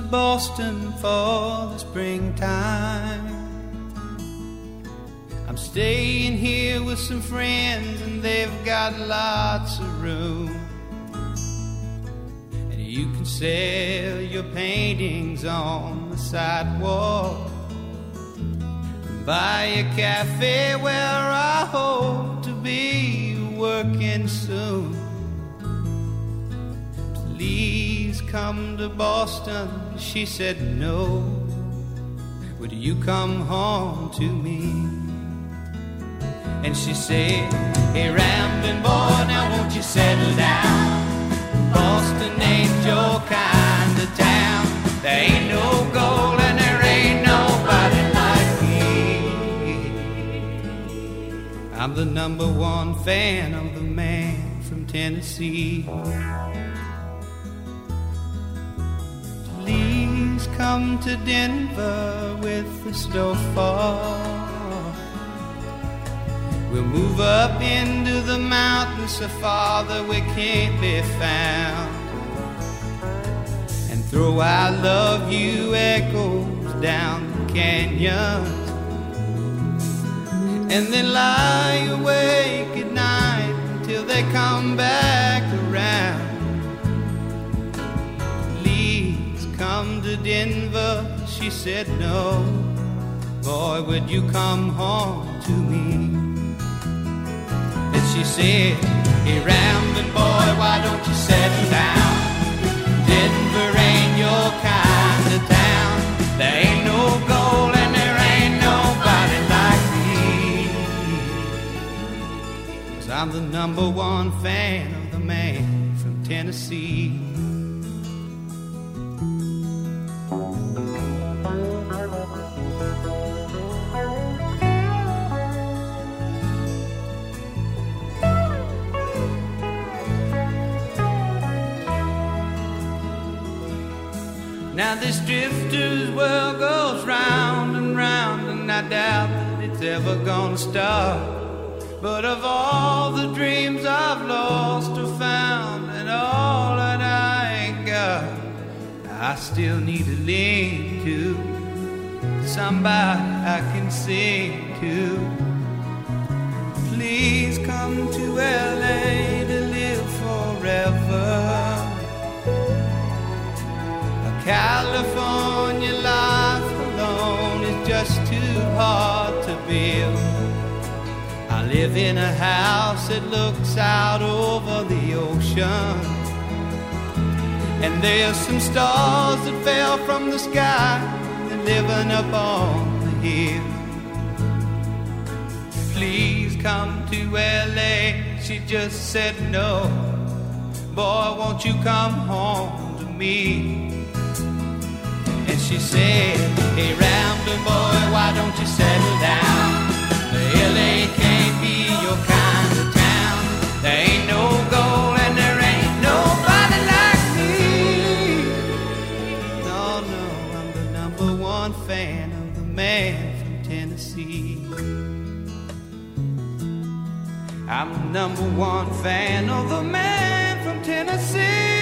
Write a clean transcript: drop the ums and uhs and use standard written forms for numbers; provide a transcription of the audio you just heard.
Boston for the springtime. I'm staying here with some friends and they've got lots of room. And you can sell your paintings on the sidewalk and buy a cafe where I hope to be working soon. Please come to Boston, she said no. Would you come home to me? And she said, hey rambling boy, now won't you settle down? Boston ain't your kind of town. There ain't no gold and there ain't nobody like me. I'm the number one fan of the man from Tennessee. Please come to Denver with the snowfall. We'll move up into the mountains so far that we can't be found, and throw I love you echoes down the canyons, and then lie awake at night until they come back around. Please come to Denver, she said no. Boy, would you come home to me? She said, hey rambling boy, why don't you settle down? Denver ain't your kind of town. There ain't no gold and there ain't nobody like me. 'Cause I'm the number one fan of the man from Tennessee. Now this drifter's world goes round and round, and I doubt that it's ever gonna stop. But of all the dreams I've lost or found, and all that I ain't got, I still need to lean to somebody I can sing to. Please come to LA to live forever. California life alone is just too hard to build. I live in a house that looks out over the ocean, and there's some stars that fell from the sky and living up on the hill. Please come to LA, she just said no. Boy, won't you come home to me? And she said, hey rambling boy, why don't you settle down? The LA can't be your kind of town. There ain't no gold and there ain't nobody like me. No, no, I'm the number one fan of the man from Tennessee. I'm the number one fan of the man from Tennessee.